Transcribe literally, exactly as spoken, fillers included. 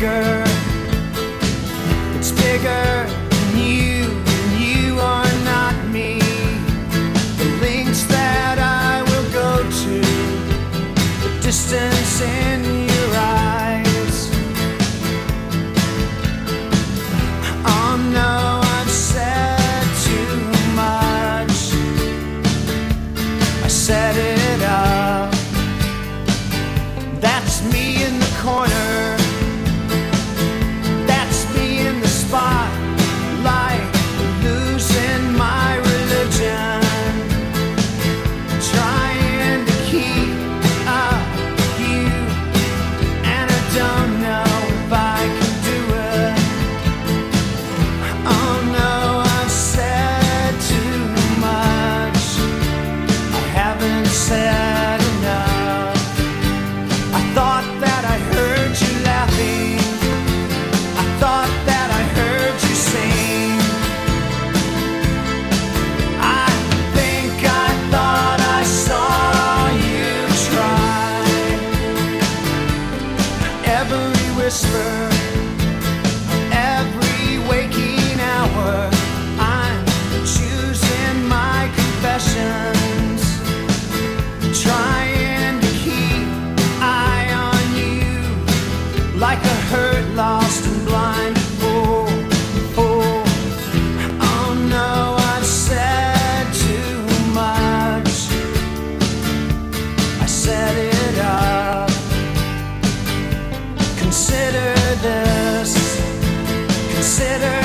bigger. It's bigger than you, and you are not me. The lengths that I will go to, the distance in your eyes. Oh no, I've said too much. I set it up. That's me in the corner. That's me in the spotlight, losing my religion, trying to keep up with you, and I don't know if I can do it. Oh no, I've said too much. I haven't said enough. I thought that I heard you laughing. I thought that I heard you sing. I think I thought I saw you try. Every whisper, every waking hour, I'm choosing my confessions, trying to keep eye on you like a hurt, lost and blind fool. Oh, oh no, I've said too much. I set it up. Consider this. Consider